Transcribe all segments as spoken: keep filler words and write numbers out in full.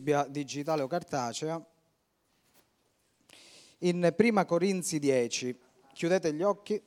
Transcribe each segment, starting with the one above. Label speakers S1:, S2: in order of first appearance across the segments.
S1: Bibbia digitale o cartacea, in Prima Corinzi dieci. Chiudete gli occhi.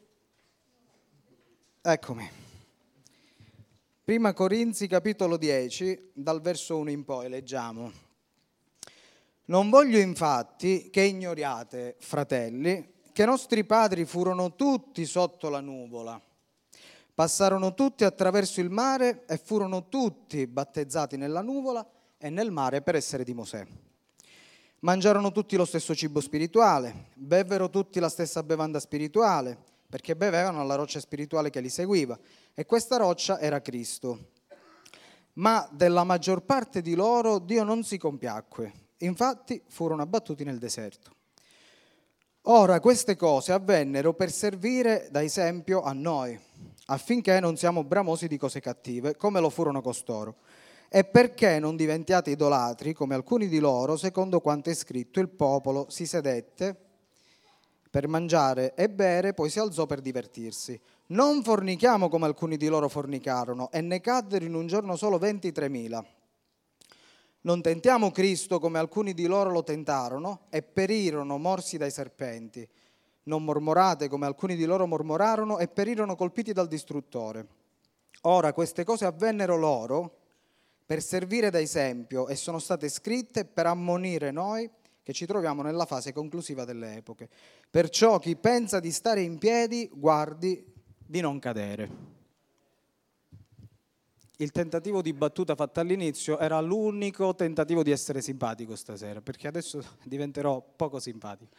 S1: Eccomi. Prima Corinzi capitolo dieci, dal verso uno in poi, leggiamo. Non voglio infatti che ignoriate, fratelli, che i nostri padri furono tutti sotto la nuvola. Passarono tutti attraverso il mare e furono tutti battezzati nella nuvola e nel mare per essere di Mosè. Mangiarono tutti lo stesso cibo spirituale, bevvero tutti la stessa bevanda spirituale, perché bevevano alla roccia spirituale che li seguiva, e questa roccia era Cristo. Ma della maggior parte di loro Dio non si compiacque, infatti furono abbattuti nel deserto. Ora queste cose avvennero per servire da esempio a noi, affinché non siamo bramosi di cose cattive, come lo furono costoro. E perché non diventiate idolatri, come alcuni di loro, secondo quanto è scritto, il popolo si sedette per mangiare e bere, poi si alzò per divertirsi. Non fornichiamo come alcuni di loro fornicarono, e ne caddero in un giorno solo ventitremila. Non tentiamo Cristo come alcuni di loro lo tentarono, e perirono morsi dai serpenti. Non mormorate come alcuni di loro mormorarono, e perirono colpiti dal distruttore. Ora queste cose avvennero loro per servire da esempio e sono state scritte per ammonire noi che ci troviamo nella fase conclusiva delle epoche. Perciò chi pensa di stare in piedi, guardi di non cadere. Il tentativo di battuta fatta all'inizio era l'unico tentativo di essere simpatico stasera, perché adesso diventerò poco simpatico.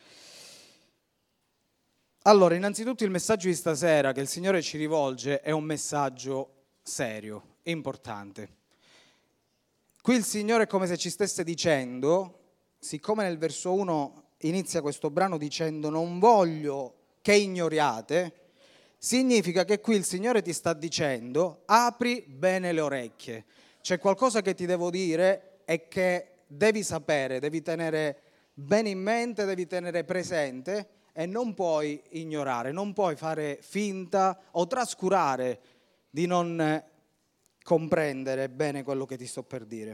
S1: Allora, innanzitutto il messaggio di stasera che il Signore ci rivolge è un messaggio serio, importante. Qui il Signore è come se ci stesse dicendo, siccome nel verso uno inizia questo brano dicendo non voglio che ignoriate, significa che qui il Signore ti sta dicendo apri bene le orecchie. C'è qualcosa che ti devo dire e che devi sapere, devi tenere bene in mente, devi tenere presente e non puoi ignorare, non puoi fare finta o trascurare di non comprendere bene quello che ti sto per dire.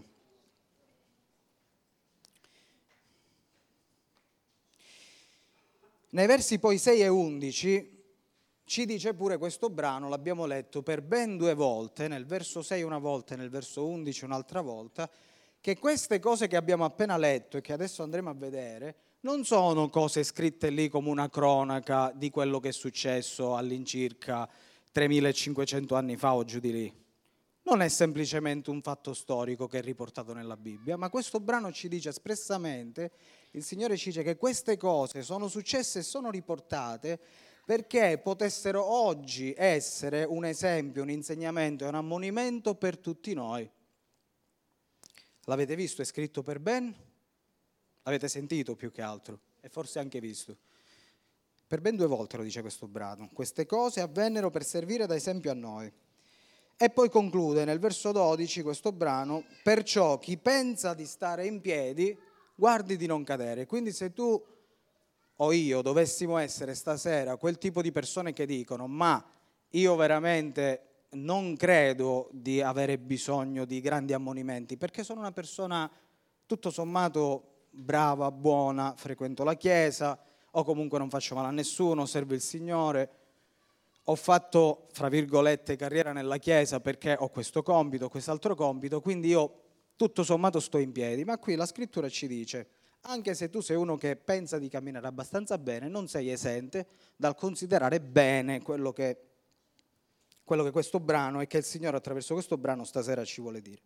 S1: Nei versi poi sei e undici ci dice pure questo brano, l'abbiamo letto per ben due volte, nel verso sei una volta e nel verso undici un'altra volta, che queste cose che abbiamo appena letto e che adesso andremo a vedere non sono cose scritte lì come una cronaca di quello che è successo all'incirca tremilacinquecento anni fa o giù di lì. Non è semplicemente un fatto storico che è riportato nella Bibbia, ma questo brano ci dice espressamente, il Signore ci dice che queste cose sono successe e sono riportate perché potessero oggi essere un esempio, un insegnamento e un ammonimento per tutti noi. L'avete visto? È scritto per ben? L'avete sentito più che altro? E forse anche visto. Per ben due volte lo dice questo brano. Queste cose avvennero per servire da esempio a noi. E poi conclude nel verso dodici questo brano, perciò chi pensa di stare in piedi, guardi di non cadere. Quindi se tu o io dovessimo essere stasera quel tipo di persone che dicono ma io veramente non credo di avere bisogno di grandi ammonimenti, perché sono una persona tutto sommato brava, buona, frequento la chiesa, o comunque non faccio male a nessuno, servo il Signore, ho fatto, fra virgolette, carriera nella Chiesa perché ho questo compito, quest'altro compito, quindi io tutto sommato sto in piedi. Ma qui la Scrittura ci dice, anche se tu sei uno che pensa di camminare abbastanza bene, non sei esente dal considerare bene quello che, quello che questo brano e che il Signore attraverso questo brano stasera ci vuole dire.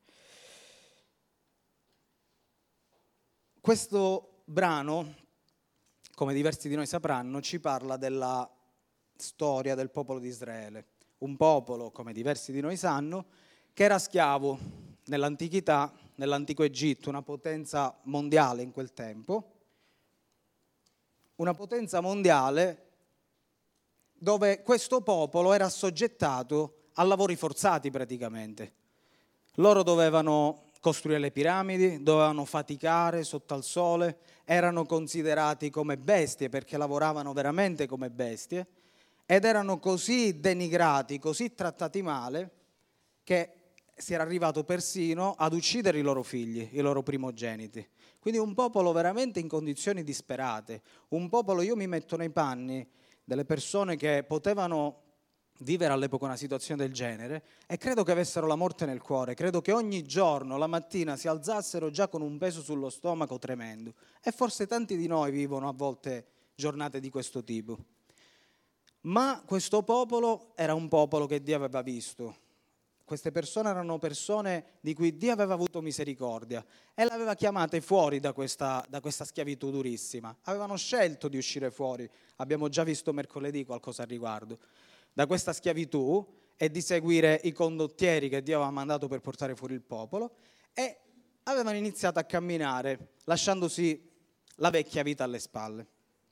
S1: Questo brano, come diversi di noi sapranno, ci parla della storia del popolo di Israele, un popolo, come diversi di noi sanno, che era schiavo nell'antichità, nell'antico Egitto, una potenza mondiale in quel tempo, una potenza mondiale dove questo popolo era assoggettato a lavori forzati praticamente. Loro dovevano costruire le piramidi, dovevano faticare sotto al sole, erano considerati come bestie perché lavoravano veramente come bestie, ed erano così denigrati, così trattati male, che si era arrivato persino ad uccidere i loro figli, i loro primogeniti. Quindi un popolo veramente in condizioni disperate, un popolo, io mi metto nei panni delle persone che potevano vivere all'epoca una situazione del genere e credo che avessero la morte nel cuore, credo che ogni giorno, la mattina, si alzassero già con un peso sullo stomaco tremendo. E forse tanti di noi vivono a volte giornate di questo tipo. Ma questo popolo era un popolo che Dio aveva visto. Queste persone erano persone di cui Dio aveva avuto misericordia e l'aveva chiamate fuori da questa, da questa schiavitù durissima. Avevano scelto di uscire fuori, abbiamo già visto mercoledì qualcosa al riguardo, da questa schiavitù e di seguire i condottieri che Dio aveva mandato per portare fuori il popolo, e avevano iniziato a camminare lasciandosi la vecchia vita alle spalle.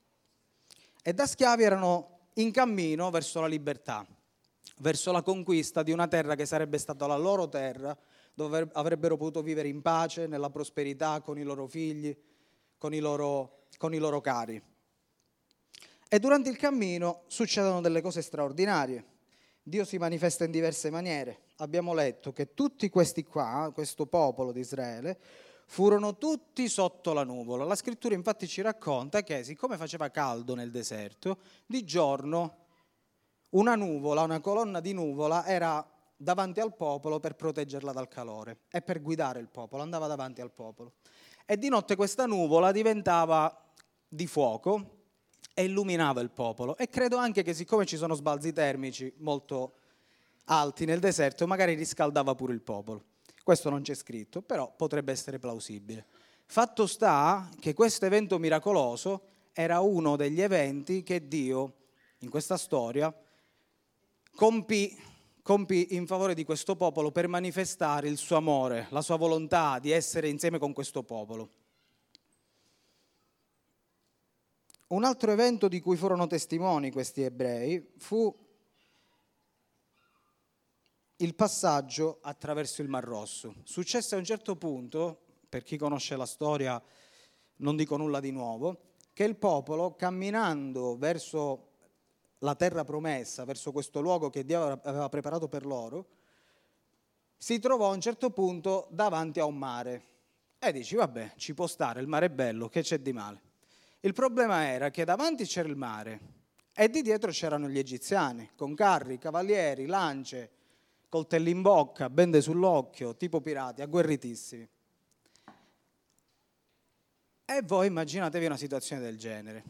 S1: E da schiavi erano in cammino verso la libertà, verso la conquista di una terra che sarebbe stata la loro terra, dove avrebbero potuto vivere in pace, nella prosperità, con i loro figli, con i loro, con i loro cari. E durante il cammino succedono delle cose straordinarie. Dio si manifesta in diverse maniere. Abbiamo letto che tutti questi qua, questo popolo di Israele, furono tutti sotto la nuvola. La scrittura infatti ci racconta che, siccome faceva caldo nel deserto, di giorno una nuvola, una colonna di nuvola era davanti al popolo per proteggerla dal calore e per guidare il popolo, andava davanti al popolo. E di notte questa nuvola diventava di fuoco e illuminava il popolo. E credo anche che, siccome ci sono sbalzi termici molto alti nel deserto, magari riscaldava pure il popolo. Questo non c'è scritto, però potrebbe essere plausibile. Fatto sta che questo evento miracoloso era uno degli eventi che Dio, in questa storia, compì, compì in favore di questo popolo per manifestare il suo amore, la sua volontà di essere insieme con questo popolo. Un altro evento di cui furono testimoni questi ebrei fu il passaggio attraverso il Mar Rosso. Successe a un certo punto, per chi conosce la storia non dico nulla di nuovo, che il popolo, camminando verso la terra promessa, verso questo luogo che Dio aveva preparato per loro, si trovò a un certo punto davanti a un mare. E dici, vabbè, ci può stare, il mare è bello, che c'è di male? Il problema era che davanti c'era il mare e di dietro c'erano gli egiziani, con carri, cavalieri, lance, coltelli in bocca, bende sull'occhio, tipo pirati, agguerritissimi. E voi immaginatevi una situazione del genere.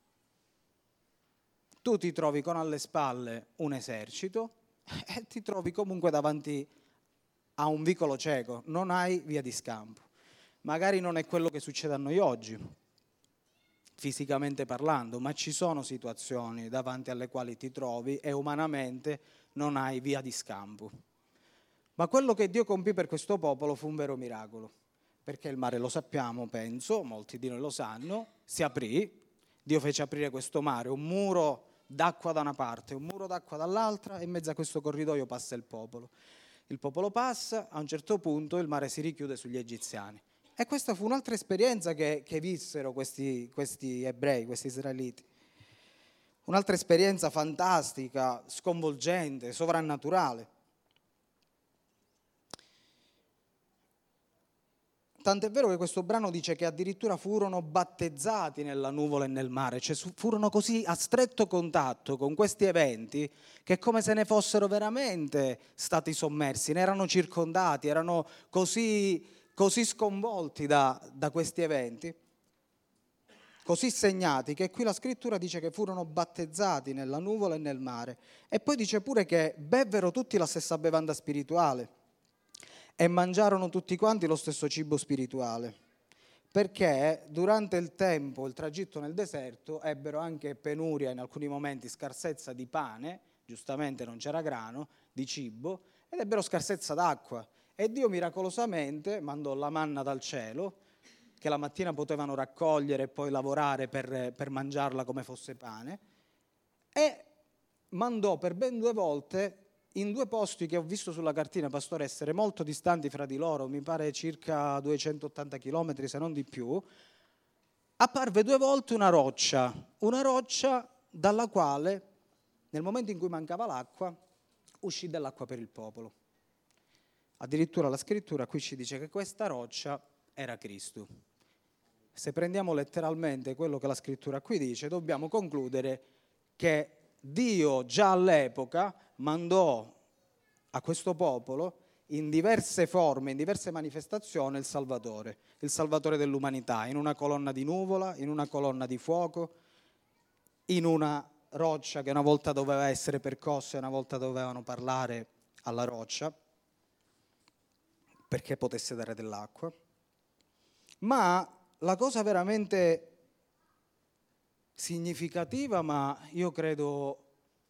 S1: Tu ti trovi con alle spalle un esercito e ti trovi comunque davanti a un vicolo cieco, non hai via di scampo. Magari non è quello che succede a noi oggi, fisicamente parlando, ma ci sono situazioni davanti alle quali ti trovi e umanamente non hai via di scampo. Ma quello che Dio compì per questo popolo fu un vero miracolo, perché il mare, lo sappiamo, penso, molti di noi lo sanno, si aprì, Dio fece aprire questo mare, un muro d'acqua da una parte, un muro d'acqua dall'altra, e in mezzo a questo corridoio passa il popolo. Il popolo passa, a un certo punto il mare si richiude sugli egiziani. E questa fu un'altra esperienza che, che vissero questi, questi ebrei, questi israeliti. Un'altra esperienza fantastica, sconvolgente, sovrannaturale. Tant'è vero che questo brano dice che addirittura furono battezzati nella nuvola e nel mare, cioè furono così a stretto contatto con questi eventi che è come se ne fossero veramente stati sommersi, ne erano circondati, erano così... così sconvolti da, da questi eventi, così segnati, che qui la scrittura dice che furono battezzati nella nuvola e nel mare. E poi dice pure che bevvero tutti la stessa bevanda spirituale e mangiarono tutti quanti lo stesso cibo spirituale, perché durante il tempo, il tragitto nel deserto, ebbero anche penuria, in alcuni momenti scarsezza di pane, giustamente non c'era grano, di cibo, ed ebbero scarsezza d'acqua. E Dio miracolosamente mandò la manna dal cielo, che la mattina potevano raccogliere e poi lavorare per, per mangiarla come fosse pane, e mandò per ben due volte, in due posti che ho visto sulla cartina, pastore, essere molto distanti fra di loro, mi pare circa duecentottanta chilometri, se non di più, apparve due volte una roccia, una roccia dalla quale, nel momento in cui mancava l'acqua, uscì dell'acqua per il popolo. Addirittura la scrittura qui ci dice che questa roccia era Cristo. Se prendiamo letteralmente quello che la scrittura qui dice, dobbiamo concludere che Dio già all'epoca mandò a questo popolo in diverse forme, in diverse manifestazioni, il Salvatore, il Salvatore dell'umanità, in una colonna di nuvola, in una colonna di fuoco, in una roccia che una volta doveva essere percossa e una volta dovevano parlare alla roccia perché potesse dare dell'acqua. Ma la cosa veramente significativa, ma io credo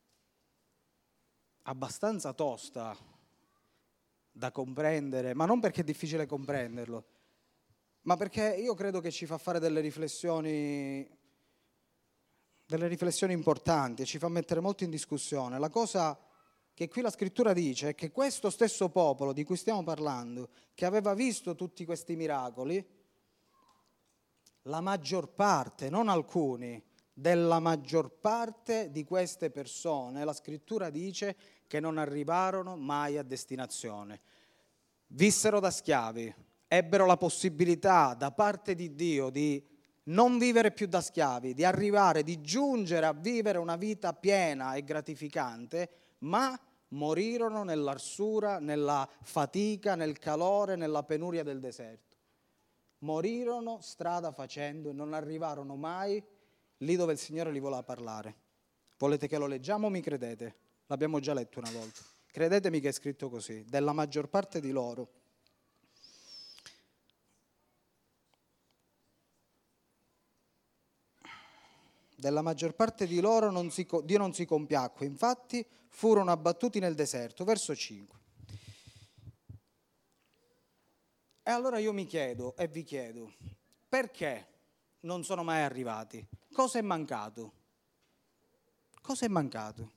S1: abbastanza tosta da comprendere, ma non perché è difficile comprenderlo, ma perché io credo che ci fa fare delle riflessioni, delle riflessioni importanti e ci fa mettere molto in discussione. La cosa che qui la scrittura dice è che questo stesso popolo di cui stiamo parlando, che aveva visto tutti questi miracoli, la maggior parte, non alcuni, della maggior parte di queste persone, la scrittura dice che non arrivarono mai a destinazione. Vissero da schiavi, ebbero la possibilità da parte di Dio di non vivere più da schiavi, di arrivare, di giungere a vivere una vita piena e gratificante, ma morirono nell'arsura, nella fatica, nel calore, nella penuria del deserto. Morirono strada facendo e non arrivarono mai lì dove il Signore li voleva parlare. Volete che lo leggiamo o mi credete? L'abbiamo già letto una volta. Credetemi che è scritto così, della maggior parte di loro. Della maggior parte di loro non si, Dio non si compiacque, infatti furono abbattuti nel deserto. Verso cinque. E allora io mi chiedo e vi chiedo, perché non sono mai arrivati? Cosa è mancato? Cosa è mancato?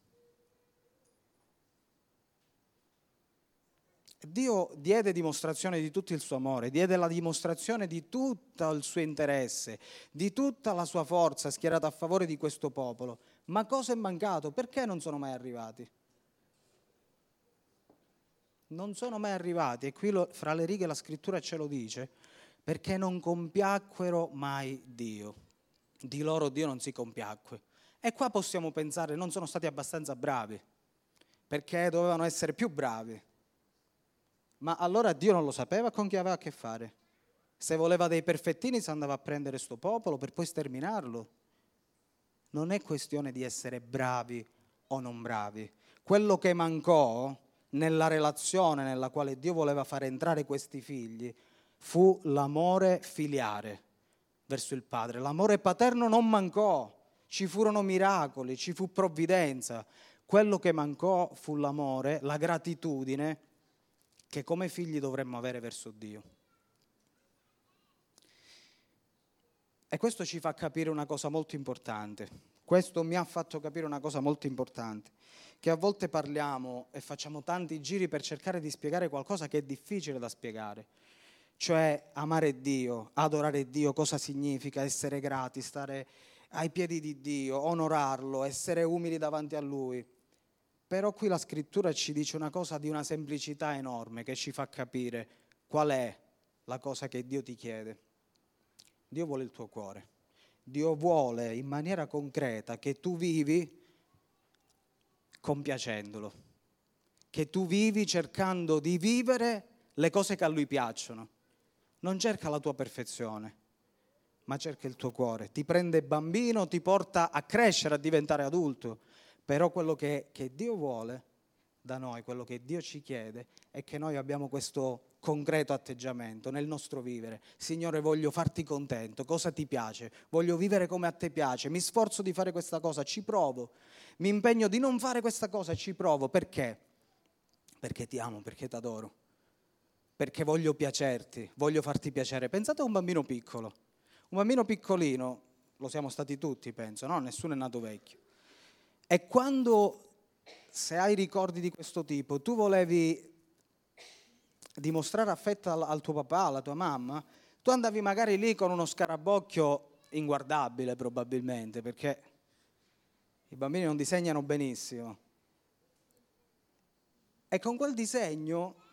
S1: Dio diede dimostrazione di tutto il suo amore, diede la dimostrazione di tutto il suo interesse, di tutta la sua forza schierata a favore di questo popolo. Ma cosa è mancato? Perché non sono mai arrivati? Non sono mai arrivati, e qui lo, fra le righe la scrittura ce lo dice, perché non compiacquero mai Dio. Di loro Dio non si compiacque. E qua possiamo pensare, non sono stati abbastanza bravi, perché dovevano essere più bravi. Ma allora Dio non lo sapeva con chi aveva a che fare? Se voleva dei perfettini si andava a prendere sto popolo per poi sterminarlo. Non è questione di essere bravi o non bravi. Quello che mancò nella relazione nella quale Dio voleva fare entrare questi figli fu l'amore filiare verso il Padre. L'amore paterno non mancò, ci furono miracoli, ci fu provvidenza. Quello che mancò fu l'amore, la gratitudine che come figli dovremmo avere verso Dio. E questo ci fa capire una cosa molto importante. Questo mi ha fatto capire una cosa molto importante, che a volte parliamo e facciamo tanti giri per cercare di spiegare qualcosa che è difficile da spiegare. Cioè amare Dio, adorare Dio, cosa significa essere grati, stare ai piedi di Dio, onorarlo, essere umili davanti a Lui. Però qui la scrittura ci dice una cosa di una semplicità enorme che ci fa capire qual è la cosa che Dio ti chiede. Dio vuole il tuo cuore. Dio vuole in maniera concreta che tu vivi compiacendolo, che tu vivi cercando di vivere le cose che a Lui piacciono. Non cerca la tua perfezione, ma cerca il tuo cuore. Ti prende bambino, ti porta a crescere, a diventare adulto. Però quello che, che Dio vuole da noi, quello che Dio ci chiede, è che noi abbiamo questo concreto atteggiamento nel nostro vivere. Signore, voglio farti contento, cosa ti piace? Voglio vivere come a te piace, mi sforzo di fare questa cosa, ci provo. Mi impegno di non fare questa cosa, ci provo. Perché? Perché ti amo, perché ti adoro. Perché voglio piacerti, voglio farti piacere. Pensate a un bambino piccolo. Un bambino piccolino, lo siamo stati tutti, penso, no? Nessuno è nato vecchio. E quando, se hai ricordi di questo tipo, tu volevi dimostrare affetto al, al tuo papà, alla tua mamma, tu andavi magari lì con uno scarabocchio inguardabile probabilmente, perché i bambini non disegnano benissimo. E con quel disegno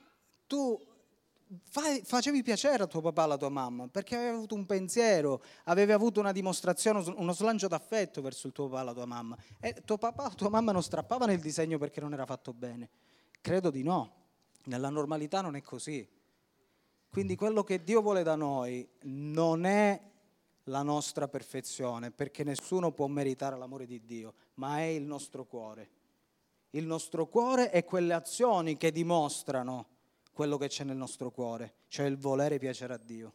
S1: tu fai, facevi piacere a tuo papà e alla tua mamma, perché avevi avuto un pensiero, avevi avuto una dimostrazione, uno slancio d'affetto verso il tuo papà e la tua mamma. E tuo papà o tua mamma non strappavano il disegno perché non era fatto bene? Credo di no. Nella normalità non è così. Quindi quello che Dio vuole da noi non è la nostra perfezione, perché nessuno può meritare l'amore di Dio, ma è il nostro cuore. Il nostro cuore e quelle azioni che dimostrano quello che c'è nel nostro cuore, cioè il volere piacere a Dio.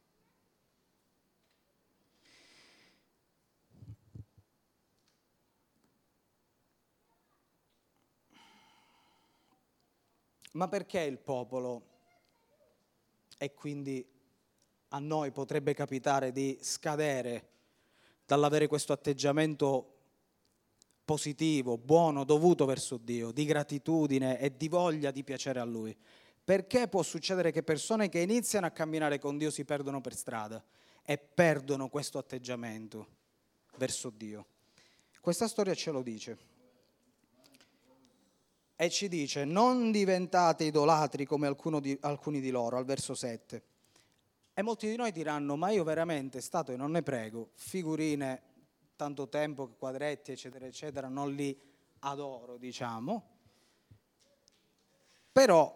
S1: Ma perché il popolo, e quindi a noi potrebbe capitare di scadere dall'avere questo atteggiamento positivo, buono, dovuto verso Dio, di gratitudine e di voglia di piacere a Lui? Perché può succedere che persone che iniziano a camminare con Dio si perdono per strada e perdono questo atteggiamento verso Dio? Questa storia ce lo dice. E ci dice: non diventate idolatri come di, alcuni di loro, al verso sette. E molti di noi diranno: ma io veramente, stato e non ne prego, figurine, tanto tempo, quadretti, eccetera, eccetera, non li adoro, diciamo. Però,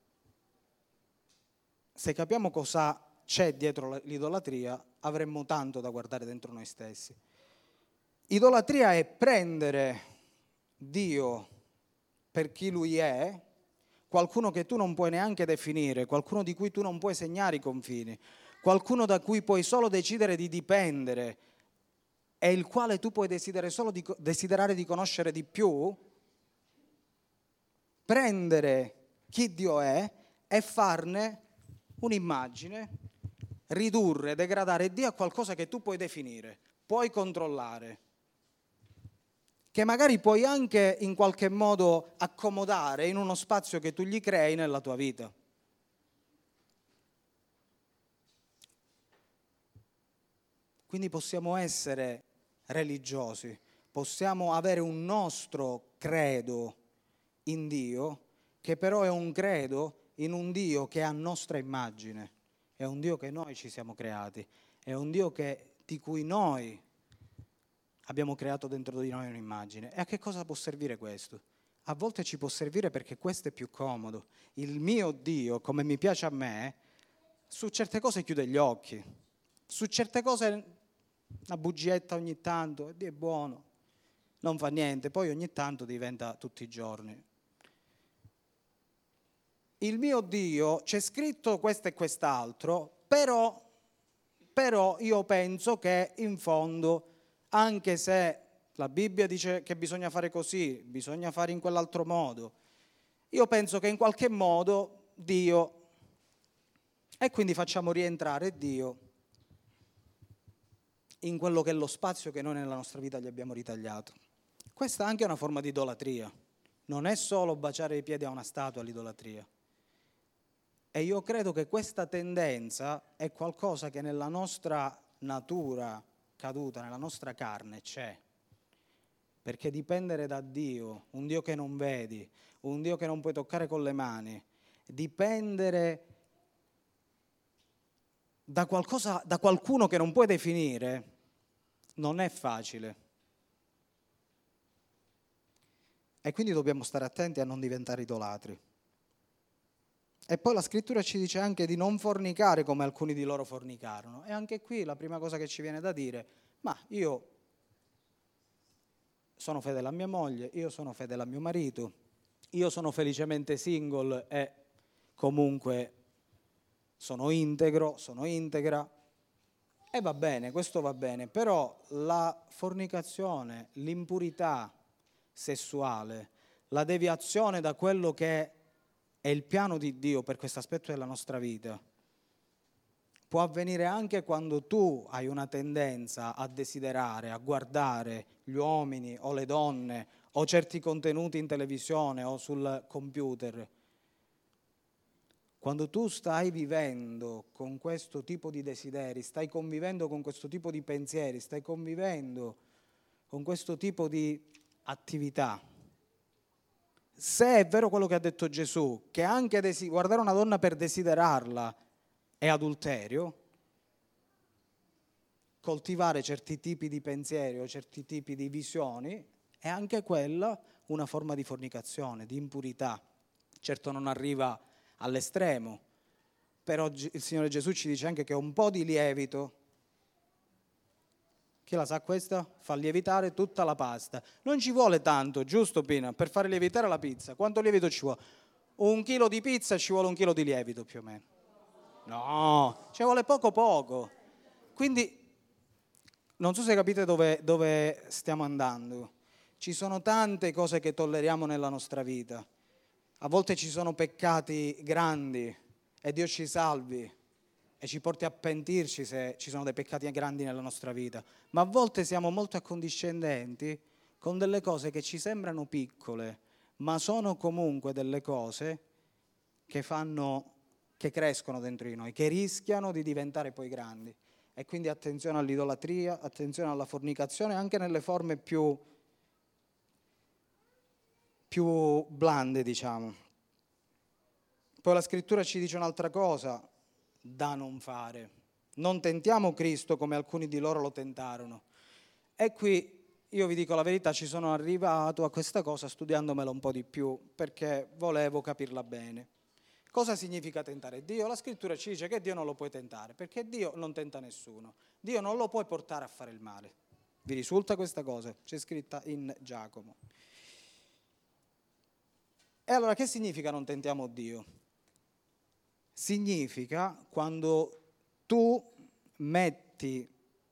S1: se capiamo cosa c'è dietro l'idolatria, avremmo tanto da guardare dentro noi stessi. Idolatria è prendere Dio per chi Lui è, qualcuno che tu non puoi neanche definire, qualcuno di cui tu non puoi segnare i confini, qualcuno da cui puoi solo decidere di dipendere e il quale tu puoi desiderare solo di, desiderare di conoscere di più, prendere chi Dio è e farne un'immagine, ridurre, degradare Dio a qualcosa che tu puoi definire, puoi controllare, che magari puoi anche in qualche modo accomodare in uno spazio che tu gli crei nella tua vita. Quindi possiamo essere religiosi, possiamo avere un nostro credo in Dio, che però è un credo in un Dio che è a nostra immagine, è un Dio che noi ci siamo creati, è un Dio che, di cui noi abbiamo creato dentro di noi un'immagine. E a che cosa può servire questo? A volte ci può servire perché questo è più comodo. Il mio Dio, come mi piace a me, su certe cose chiude gli occhi, su certe cose una bugietta ogni tanto, Dio è buono, non fa niente, poi ogni tanto diventa tutti i giorni. Il mio Dio, c'è scritto questo e quest'altro, però, però io penso che in fondo, anche se la Bibbia dice che bisogna fare così, bisogna fare in quell'altro modo, io penso che in qualche modo Dio, e quindi facciamo rientrare Dio in quello che è lo spazio che noi nella nostra vita gli abbiamo ritagliato. Questa è anche una forma di idolatria, non è solo baciare i piedi a una statua l'idolatria. E io credo che questa tendenza è qualcosa che nella nostra natura caduta, nella nostra carne c'è. Perché dipendere da Dio, un Dio che non vedi, un Dio che non puoi toccare con le mani, dipendere da qualcosa, da qualcuno che non puoi definire, non è facile. E quindi dobbiamo stare attenti a non diventare idolatri. E poi la scrittura ci dice anche di non fornicare come alcuni di loro fornicarono. E anche qui la prima cosa che ci viene da dire: ma io sono fedele a mia moglie, io sono fedele a mio marito, io sono felicemente single e comunque sono integro, sono integra, e va bene, questo va bene, però la fornicazione, l'impurità sessuale, la deviazione da quello che è il piano di Dio per questo aspetto della nostra vita, può avvenire anche quando tu hai una tendenza a desiderare, a guardare gli uomini o le donne o certi contenuti in televisione o sul computer. Quando tu stai vivendo con questo tipo di desideri, stai convivendo con questo tipo di pensieri, stai convivendo con questo tipo di attività, se è vero quello che ha detto Gesù, che anche desi- guardare una donna per desiderarla è adulterio, coltivare certi tipi di pensieri o certi tipi di visioni è anche quella una forma di fornicazione, di impurità. Certo non arriva all'estremo, però il Signore Gesù ci dice anche che un po' di lievito, chi la sa questa? Fa lievitare tutta la pasta. Non ci vuole tanto, giusto Pina? Per fare lievitare la pizza, quanto lievito ci vuole? Un chilo di pizza ci vuole un chilo di lievito più o meno. No, ci vuole poco poco. Quindi non so se capite dove, dove stiamo andando. Ci sono tante cose che tolleriamo nella nostra vita. A volte ci sono peccati grandi e Dio ci salvi e ci porti a pentirci se ci sono dei peccati grandi nella nostra vita. Ma a volte siamo molto accondiscendenti con delle cose che ci sembrano piccole, ma sono comunque delle cose che fanno, che crescono dentro di noi, che rischiano di diventare poi grandi. E quindi attenzione all'idolatria, attenzione alla fornicazione, anche nelle forme più, più blande, diciamo. Poi la scrittura ci dice un'altra cosa da non fare. Non tentiamo Cristo come alcuni di loro lo tentarono. E qui io vi dico la verità, ci sono arrivato a questa cosa studiandomela un po' di più, perché volevo capirla bene. Cosa significa tentare Dio? La scrittura ci dice che Dio non lo puoi tentare, perché Dio non tenta nessuno. Dio non lo puoi portare a fare il male. Vi risulta questa cosa? C'è scritta in Giacomo. E allora che significa non tentiamo Dio? Significa quando tu metti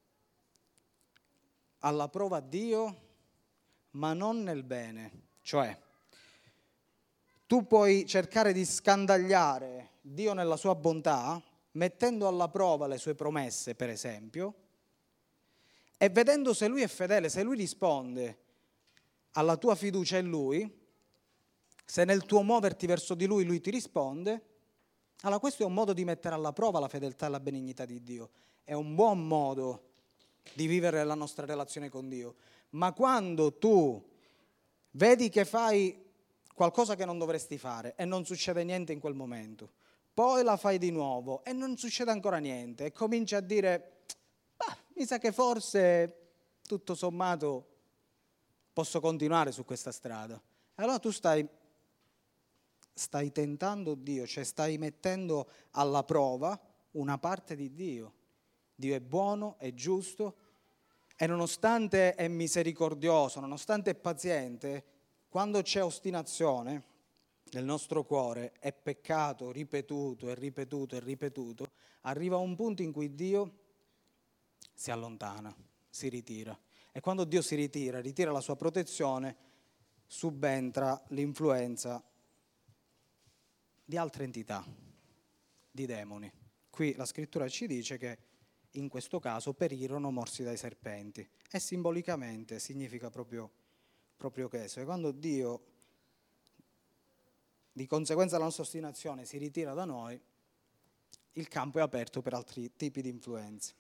S1: alla prova Dio, ma non nel bene. Cioè, tu puoi cercare di scandagliare Dio nella sua bontà, mettendo alla prova le sue promesse, per esempio, e vedendo se Lui è fedele, se Lui risponde alla tua fiducia in Lui, se nel tuo muoverti verso di Lui, Lui ti risponde, allora questo è un modo di mettere alla prova la fedeltà e la benignità di Dio. È un buon modo di vivere la nostra relazione con Dio. Ma quando tu vedi che fai qualcosa che non dovresti fare e non succede niente in quel momento, poi la fai di nuovo e non succede ancora niente e cominci a dire, bah, mi sa che forse tutto sommato posso continuare su questa strada. Allora tu stai, stai tentando Dio, cioè stai mettendo alla prova una parte di Dio. Dio è buono, è giusto e nonostante è misericordioso, nonostante è paziente, quando c'è ostinazione nel nostro cuore e peccato ripetuto e ripetuto e ripetuto, arriva un punto in cui Dio si allontana, si ritira. E quando Dio si ritira, ritira la sua protezione, subentra l'influenza di altre entità, di demoni. Qui la scrittura ci dice che in questo caso perirono morsi dai serpenti. E simbolicamente significa proprio, proprio questo. E quando Dio, di conseguenza della nostra ostinazione, si ritira da noi, il campo è aperto per altri tipi di influenze.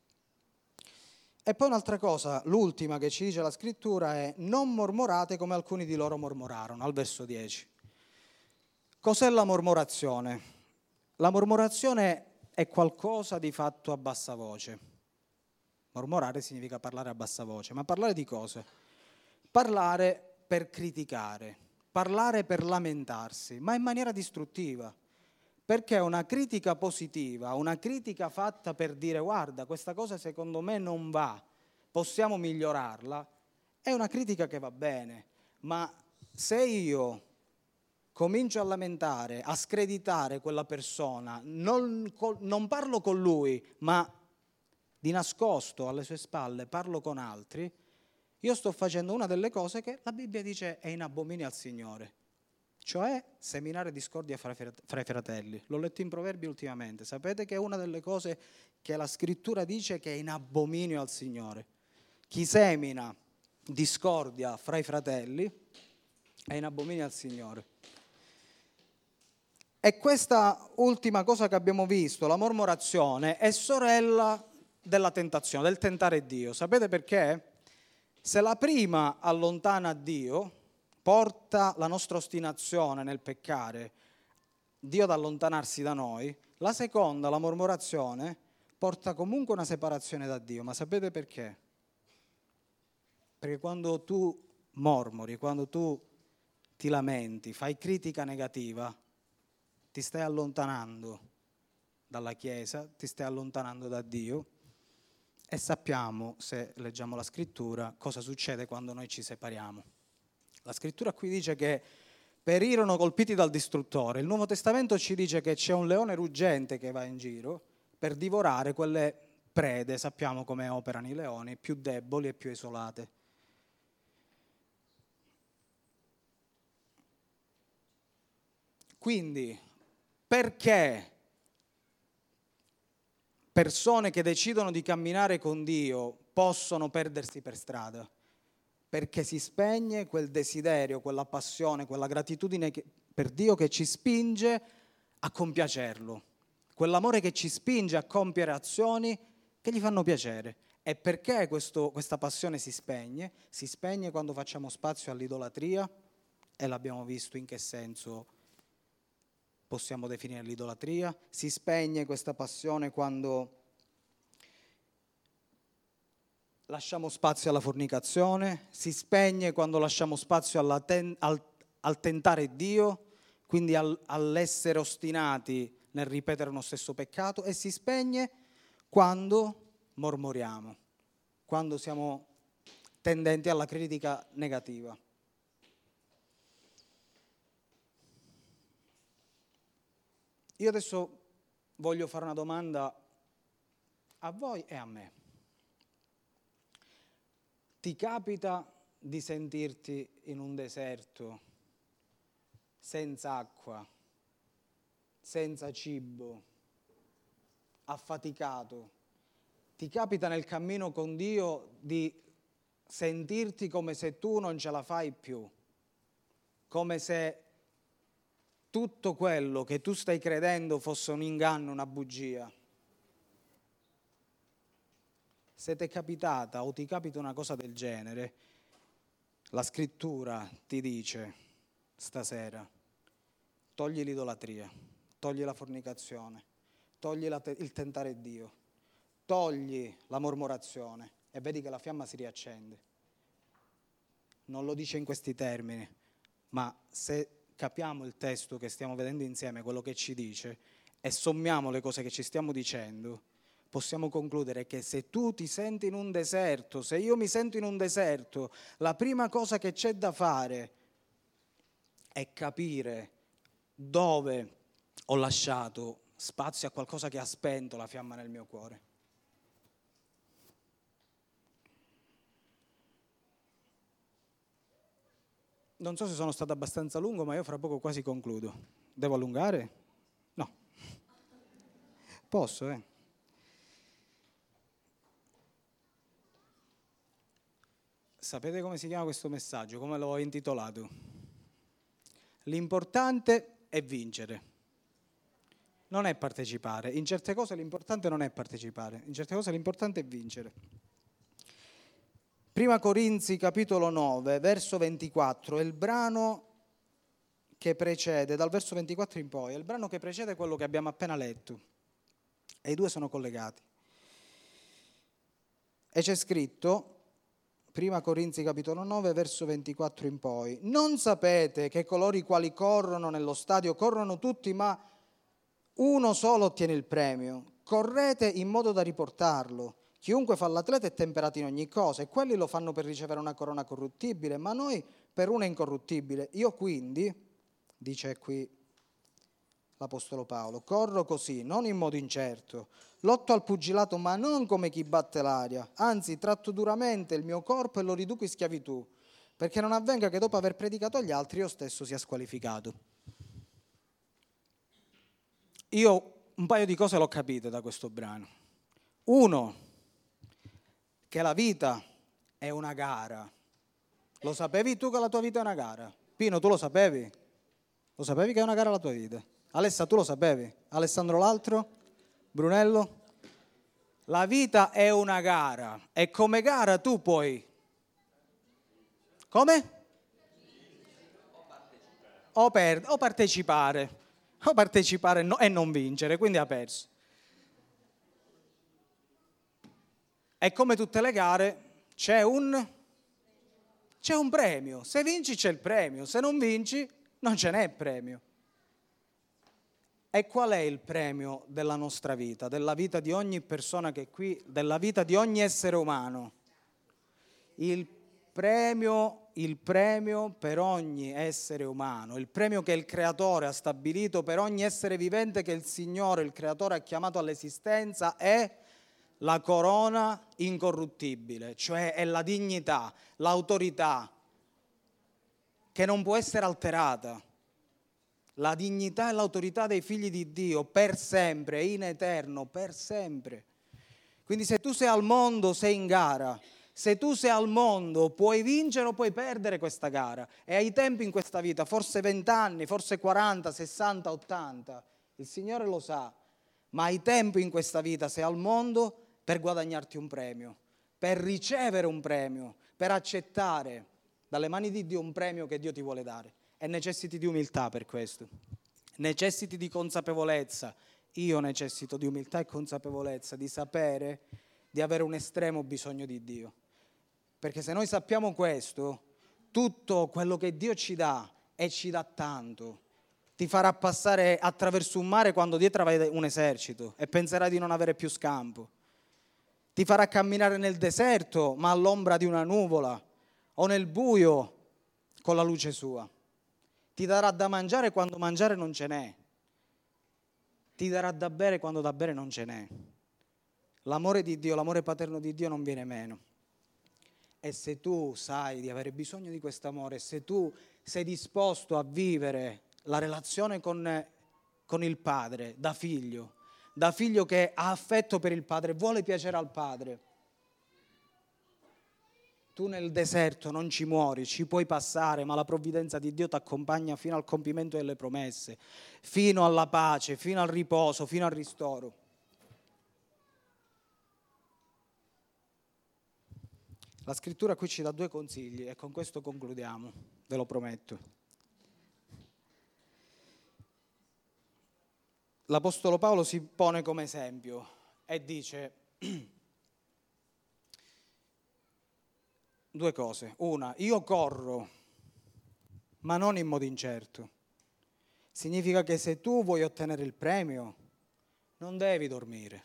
S1: E poi un'altra cosa, l'ultima che ci dice la scrittura è: non mormorate come alcuni di loro mormorarono, al verso dieci. Cos'è la mormorazione? La mormorazione è qualcosa di fatto a bassa voce. Mormorare significa parlare a bassa voce, ma parlare di cosa? Parlare per criticare, parlare per lamentarsi, ma in maniera distruttiva. Perché una critica positiva, una critica fatta per dire guarda, questa cosa secondo me non va, possiamo migliorarla, è una critica che va bene. Ma se io comincio a lamentare, a screditare quella persona, non, non parlo con lui, ma di nascosto alle sue spalle parlo con altri, io sto facendo una delle cose che la Bibbia dice è in abominio al Signore, cioè seminare discordia fra i fratelli. L'ho letto in Proverbi ultimamente, sapete che è una delle cose che la scrittura dice che è in abominio al Signore. Chi semina discordia fra i fratelli è in abominio al Signore. E questa ultima cosa che abbiamo visto, la mormorazione, è sorella della tentazione, del tentare Dio. Sapete perché? Se la prima allontana Dio, porta la nostra ostinazione nel peccare Dio ad allontanarsi da noi, la seconda, la mormorazione, porta comunque una separazione da Dio. Ma sapete perché? Perché quando tu mormori, quando tu ti lamenti, fai critica negativa, ti stai allontanando dalla Chiesa, ti stai allontanando da Dio, e sappiamo, se leggiamo la scrittura, cosa succede quando noi ci separiamo. La scrittura qui dice che perirono colpiti dal distruttore. Il Nuovo Testamento ci dice che c'è un leone ruggente che va in giro per divorare quelle prede, sappiamo come operano i leoni, più deboli e più isolate. Quindi, perché persone che decidono di camminare con Dio possono perdersi per strada? Perché si spegne quel desiderio, quella passione, quella gratitudine per Dio che ci spinge a compiacerlo, quell'amore che ci spinge a compiere azioni che gli fanno piacere. E perché questo, questa passione si spegne? Si spegne quando facciamo spazio all'idolatria, e l'abbiamo visto in che senso possiamo definire l'idolatria. Si spegne questa passione quando lasciamo spazio alla fornicazione, si spegne quando lasciamo spazio alla ten, al, al tentare Dio, quindi al, all'essere ostinati nel ripetere uno stesso peccato, e si spegne quando mormoriamo, quando siamo tendenti alla critica negativa. Io adesso voglio fare una domanda a voi e a me. Ti capita di sentirti in un deserto, senza acqua, senza cibo, affaticato? Ti capita nel cammino con Dio di sentirti come se tu non ce la fai più, come se tutto quello che tu stai credendo fosse un inganno, una bugia? Se ti è capitata o ti capita una cosa del genere, la scrittura ti dice stasera: togli l'idolatria, togli la fornicazione, togli la te- il tentare Dio, togli la mormorazione, e vedi che la fiamma si riaccende. Non lo dice in questi termini, ma se capiamo il testo che stiamo vedendo insieme, quello che ci dice, e sommiamo le cose che ci stiamo dicendo, possiamo concludere che se tu ti senti in un deserto, se io mi sento in un deserto, la prima cosa che c'è da fare è capire dove ho lasciato spazio a qualcosa che ha spento la fiamma nel mio cuore. Non so se sono stato abbastanza lungo, ma io fra poco quasi concludo. Devo allungare? No. Posso, eh? Sapete come si chiama questo messaggio? Come l'ho intitolato? L'importante è vincere, non è partecipare. In certe cose l'importante non è partecipare, in certe cose l'importante è vincere. Prima Corinzi capitolo nove, verso ventiquattro, è il brano che precede, dal verso ventiquattro in poi, è il brano che precede quello che abbiamo appena letto, e i due sono collegati. E c'è scritto, Prima Corinzi capitolo nove, verso ventiquattro in poi: non sapete che coloro i quali corrono nello stadio corrono tutti, ma uno solo ottiene il premio? Correte in modo da riportarlo. Chiunque fa l'atleta è temperato in ogni cosa, e quelli lo fanno per ricevere una corona corruttibile, ma noi per una incorruttibile. Io quindi, dice qui l'Apostolo Paolo, corro così, non in modo incerto, lotto al pugilato, ma non come chi batte l'aria, anzi tratto duramente il mio corpo e lo riduco in schiavitù, perché non avvenga che dopo aver predicato agli altri io stesso sia squalificato. Io un paio di cose l'ho capite da questo brano. Uno, che la vita è una gara. Lo sapevi tu che la tua vita è una gara? Pino, tu lo sapevi? Lo sapevi che è una gara la tua vita? Alessa, tu lo sapevi? Alessandro l'altro? Brunello? La vita è una gara, e come gara tu puoi... Come? o, per, o partecipare, o partecipare no, e non vincere, quindi ha perso. E come tutte le gare c'è un, c'è un premio, se vinci c'è il premio, se non vinci non ce n'è premio. E qual è il premio della nostra vita, della vita di ogni persona che è qui, della vita di ogni essere umano? Il premio, il premio per ogni essere umano, il premio che il Creatore ha stabilito per ogni essere vivente che il Signore, il Creatore, ha chiamato all'esistenza è la corona incorruttibile, cioè è la dignità, l'autorità che non può essere alterata. La dignità e l'autorità dei figli di Dio per sempre, in eterno, per sempre. Quindi se tu sei al mondo, sei in gara. Se tu sei al mondo, puoi vincere o puoi perdere questa gara. E hai tempi in questa vita, forse vent'anni, forse quaranta, sessanta, ottanta. Il Signore lo sa. Ma hai tempo in questa vita, sei al mondo, per guadagnarti un premio, per ricevere un premio, per accettare dalle mani di Dio un premio che Dio ti vuole dare. E necessiti di umiltà per questo, necessiti di consapevolezza. Io necessito di umiltà e consapevolezza, di sapere di avere un estremo bisogno di Dio. Perché se noi sappiamo questo, tutto quello che Dio ci dà, e ci dà tanto, ti farà passare attraverso un mare quando dietro vai un esercito e penserai di non avere più scampo. Ti farà camminare nel deserto, ma all'ombra di una nuvola, o nel buio con la luce sua. Ti darà da mangiare quando mangiare non ce n'è. Ti darà da bere quando da bere non ce n'è. L'amore di Dio, l'amore paterno di Dio non viene meno. E se tu sai di avere bisogno di questo amore, se tu sei disposto a vivere la relazione con, con il Padre, da figlio, da figlio che ha affetto per il Padre, vuole piacere al Padre, tu nel deserto non ci muori, ci puoi passare, ma la provvidenza di Dio ti accompagna fino al compimento delle promesse, fino alla pace, fino al riposo, fino al ristoro. La scrittura qui ci dà due consigli e con questo concludiamo, ve lo prometto. L'Apostolo Paolo si pone come esempio e dice due cose. Una, io corro, ma non in modo incerto. Significa che se tu vuoi ottenere il premio, non devi dormire.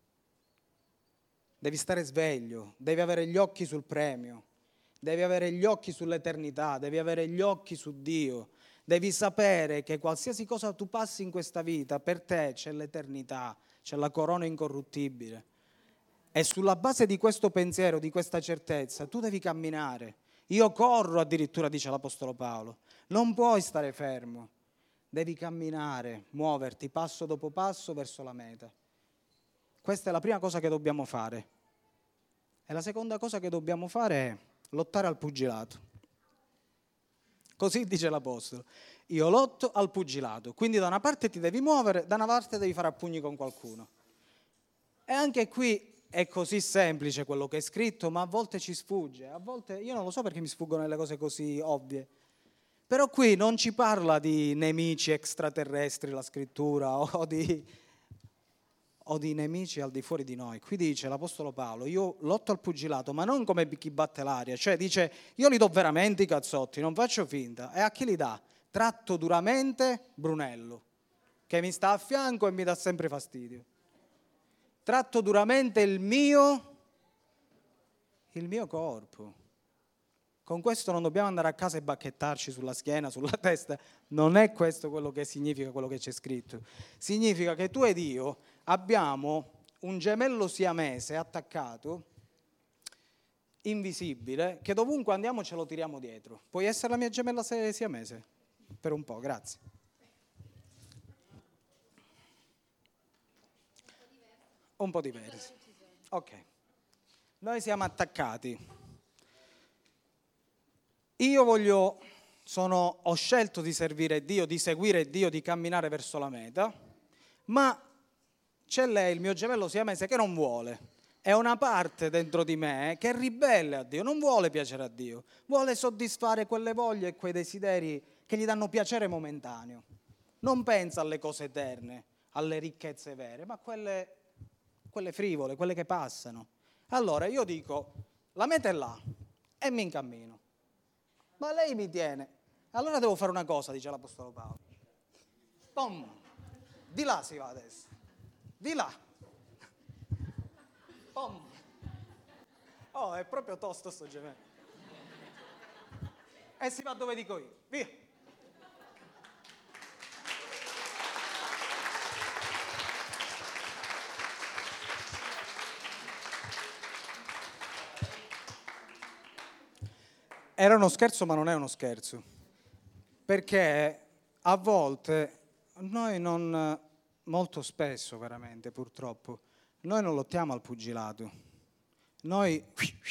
S1: Devi stare sveglio, devi avere gli occhi sul premio, devi avere gli occhi sull'eternità, devi avere gli occhi su Dio. Devi sapere che qualsiasi cosa tu passi in questa vita, per te c'è l'eternità, c'è la corona incorruttibile. E sulla base di questo pensiero, di questa certezza, tu devi camminare. Io corro, addirittura dice l'Apostolo Paolo. Non puoi stare fermo. Devi camminare, muoverti passo dopo passo verso la meta. Questa è la prima cosa che dobbiamo fare. E la seconda cosa che dobbiamo fare è lottare al pugilato. Così dice l'Apostolo. Io lotto al pugilato. Quindi da una parte ti devi muovere, da una parte devi fare a pugni con qualcuno. E anche qui è così semplice quello che è scritto, ma a volte ci sfugge. A volte io non lo so perché mi sfuggono le cose così ovvie. Però qui non ci parla di nemici extraterrestri la scrittura o di, o di nemici al di fuori di noi. Qui dice l'Apostolo Paolo, io lotto al pugilato, ma non come chi batte l'aria. Cioè dice, io li do veramente i cazzotti, non faccio finta. E a chi li dà? Tratto duramente Brunello, che mi sta a fianco e mi dà sempre fastidio. Tratto duramente il mio, il mio corpo. Con questo non dobbiamo andare a casa e bacchettarci sulla schiena, sulla testa. Non è questo quello che significa quello che c'è scritto. Significa che tu ed io abbiamo un gemello siamese attaccato, invisibile, che dovunque andiamo ce lo tiriamo dietro. Puoi essere la mia gemella siamese? Per un po', grazie. Un po' diversi. Ok. Noi siamo attaccati. Io voglio, sono, ho scelto di servire Dio, di seguire Dio, di camminare verso la meta, ma c'è lei, il mio gemello siamese, che non vuole. È una parte dentro di me che è ribelle a Dio, non vuole piacere a Dio, vuole soddisfare quelle voglie e quei desideri che gli danno piacere momentaneo. Non pensa alle cose eterne, alle ricchezze vere, ma quelle, quelle frivole, quelle che passano. Allora io dico, la meta è là e mi incammino. Ma lei mi tiene. Allora devo fare una cosa, dice l'Apostolo Paolo. Pom, di là si va adesso. Di là. Pom. Oh, è proprio tosto sto gemello. E si va dove dico io. Via. Era uno scherzo, ma non è uno scherzo. Perché a volte noi non, molto spesso veramente, purtroppo, noi non lottiamo al pugilato. Noi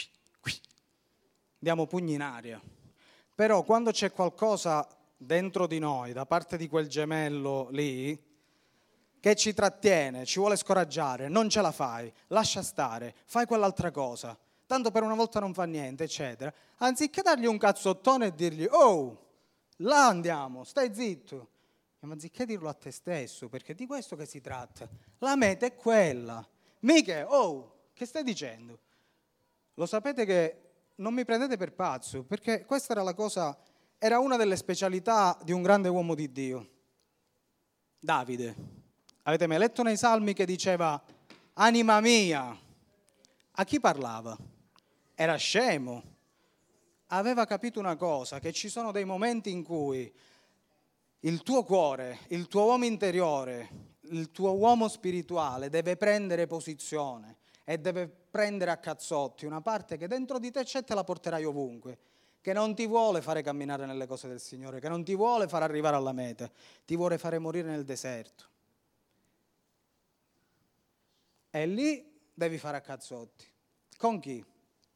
S1: diamo pugni in aria. Però quando c'è qualcosa dentro di noi, da parte di quel gemello lì, che ci trattiene, ci vuole scoraggiare, non ce la fai, lascia stare, fai quell'altra cosa, tanto per una volta non fa niente, eccetera, anziché dargli un cazzottone e dirgli, oh, là andiamo, stai zitto, ma anziché dirlo a te stesso, perché di questo che si tratta, la meta è quella, mica, oh, che stai dicendo? Lo sapete che non mi prendete per pazzo, perché questa era la cosa, era una delle specialità di un grande uomo di Dio, Davide. Avete mai letto nei Salmi che diceva, anima mia? A chi parlava? Era scemo. Aveva capito una cosa, che ci sono dei momenti in cui il tuo cuore, il tuo uomo interiore, il tuo uomo spirituale deve prendere posizione e deve prendere a cazzotti una parte che dentro di te c'è e te la porterai ovunque, che non ti vuole fare camminare nelle cose del Signore, che non ti vuole far arrivare alla meta, ti vuole fare morire nel deserto. E lì devi fare a cazzotti. Con chi?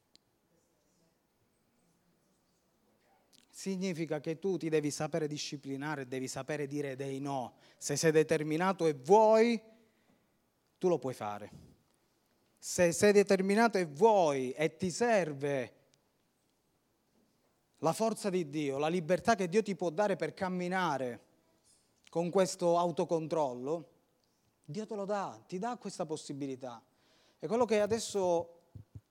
S1: Significa che tu ti devi sapere disciplinare, devi sapere dire dei no. Se sei determinato e vuoi, tu lo puoi fare. Se sei determinato e vuoi e ti serve la forza di Dio, la libertà che Dio ti può dare per camminare con questo autocontrollo, Dio te lo dà, ti dà questa possibilità. E quello che adesso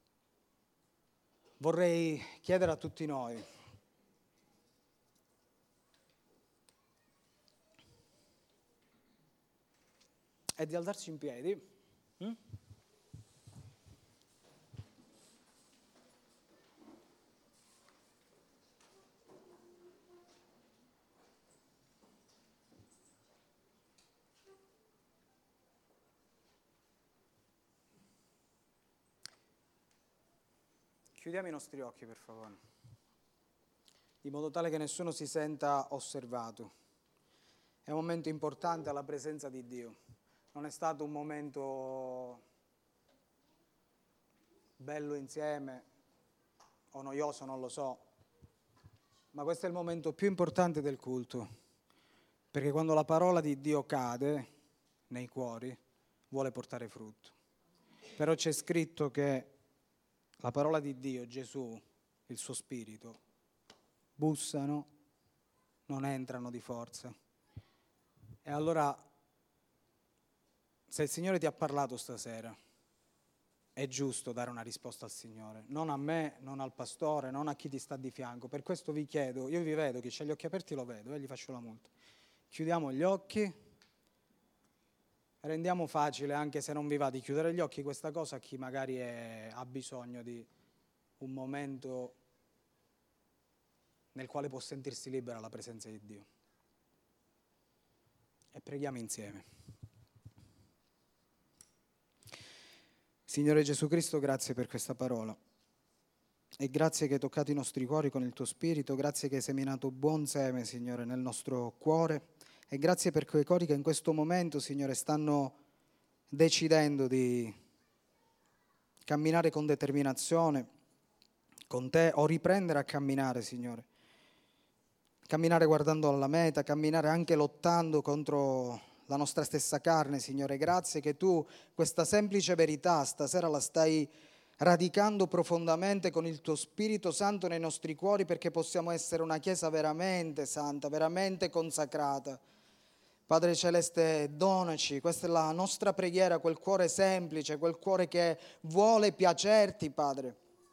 S1: vorrei chiedere a tutti noi è di alzarci in piedi. Hm? Chiudiamo i nostri occhi, per favore, in modo tale che nessuno si senta osservato. È un momento importante alla presenza di Dio. Non è stato un momento bello insieme o noioso, non lo so, ma questo è il momento più importante del culto, perché quando la parola di Dio cade nei cuori vuole portare frutto. Però c'è scritto che la parola di Dio, Gesù, il suo spirito, bussano, non entrano di forza. E allora, se il Signore ti ha parlato stasera, è giusto dare una risposta al Signore, non a me, non al pastore, non a chi ti sta di fianco. Per questo vi chiedo, io vi vedo, chi ha gli occhi aperti lo vedo, e gli faccio la multa. Chiudiamo gli occhi. Rendiamo facile, anche se non vi va di chiudere gli occhi, questa cosa a chi magari è, ha bisogno di un momento nel quale può sentirsi libera la presenza di Dio. E preghiamo insieme. Signore Gesù Cristo, grazie per questa parola. E grazie che hai toccato i nostri cuori con il tuo spirito, grazie che hai seminato buon seme, Signore, nel nostro cuore. E grazie per quei cuori che in questo momento, Signore, stanno decidendo di camminare con determinazione con te o riprendere a camminare, Signore. Camminare guardando alla meta, camminare anche lottando contro la nostra stessa carne, Signore. Grazie che tu questa semplice verità stasera la stai radicando profondamente con il tuo Spirito Santo nei nostri cuori, perché possiamo essere una Chiesa veramente santa, veramente consacrata. Padre Celeste, donaci, questa è la nostra preghiera, quel cuore semplice, quel cuore che vuole piacerti, Padre.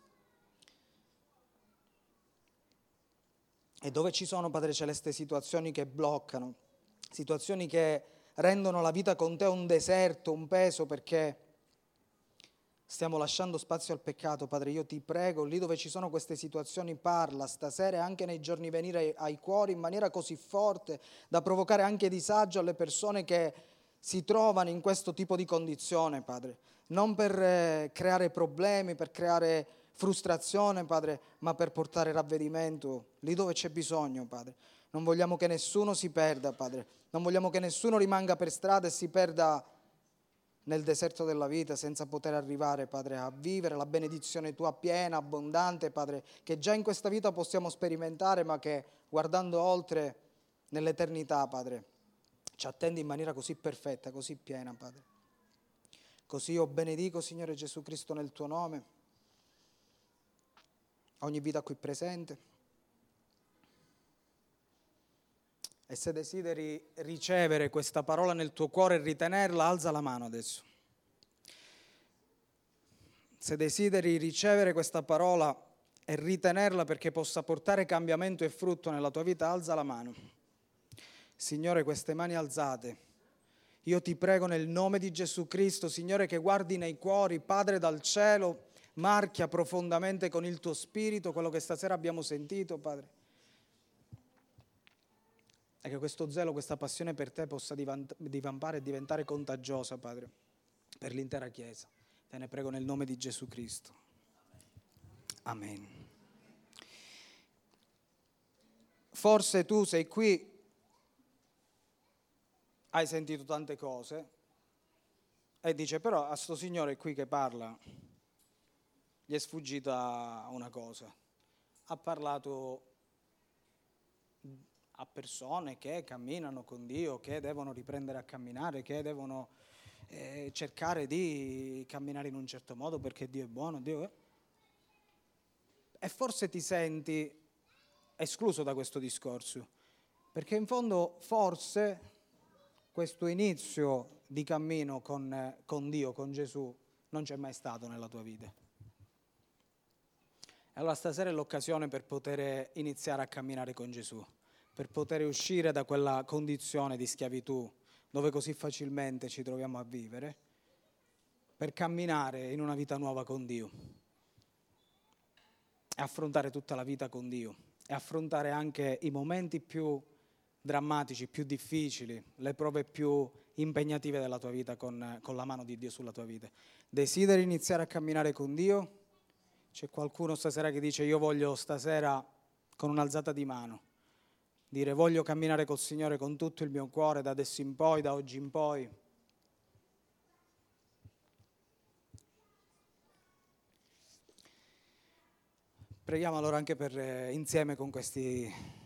S1: E dove ci sono, Padre Celeste, situazioni che bloccano, situazioni che rendono la vita con te un deserto, un peso, perché stiamo lasciando spazio al peccato, Padre, io ti prego, lì dove ci sono queste situazioni, parla stasera e anche nei giorni venire ai, ai cuori in maniera così forte da provocare anche disagio alle persone che si trovano in questo tipo di condizione, Padre. Non per eh, creare problemi, per creare frustrazione, Padre, ma per portare ravvedimento lì dove c'è bisogno, Padre. Non vogliamo che nessuno si perda, Padre. Non vogliamo che nessuno rimanga per strada e si perda nel deserto della vita senza poter arrivare, Padre, a vivere la benedizione tua piena, abbondante, Padre, che già in questa vita possiamo sperimentare, ma che guardando oltre nell'eternità, Padre, ci attende in maniera così perfetta, così piena, Padre. Così io benedico, Signore Gesù Cristo, nel tuo nome, ogni vita qui presente. E se desideri ricevere questa parola nel tuo cuore e ritenerla, alza la mano adesso. Se desideri ricevere questa parola e ritenerla perché possa portare cambiamento e frutto nella tua vita, alza la mano. Signore, queste mani alzate, io ti prego nel nome di Gesù Cristo, Signore, che guardi nei cuori, Padre dal cielo, marchia profondamente con il tuo spirito quello che stasera abbiamo sentito, Padre. E che questo zelo, questa passione per te possa divampare e diventare contagiosa, Padre, per l'intera Chiesa. Te ne prego nel nome di Gesù Cristo. Amen. Forse tu sei qui, hai sentito tante cose e dice però a sto signore qui che parla gli è sfuggita una cosa. Ha parlato a persone che camminano con Dio, che devono riprendere a camminare, che devono eh, cercare di camminare in un certo modo perché Dio è buono, Dio è... E forse ti senti escluso da questo discorso, perché in fondo forse questo inizio di cammino con, con Dio, con Gesù, non c'è mai stato nella tua vita. E allora stasera è l'occasione per poter iniziare a camminare con Gesù, per poter uscire da quella condizione di schiavitù dove così facilmente ci troviamo a vivere, per camminare in una vita nuova con Dio e affrontare tutta la vita con Dio e affrontare anche i momenti più drammatici, più difficili, le prove più impegnative della tua vita con, con la mano di Dio sulla tua vita. Desideri iniziare a camminare con Dio? C'è qualcuno stasera che dice io voglio stasera con un'alzata di mano dire voglio camminare col Signore con tutto il mio cuore da adesso in poi, da oggi in poi. Preghiamo allora anche per, eh, insieme con questi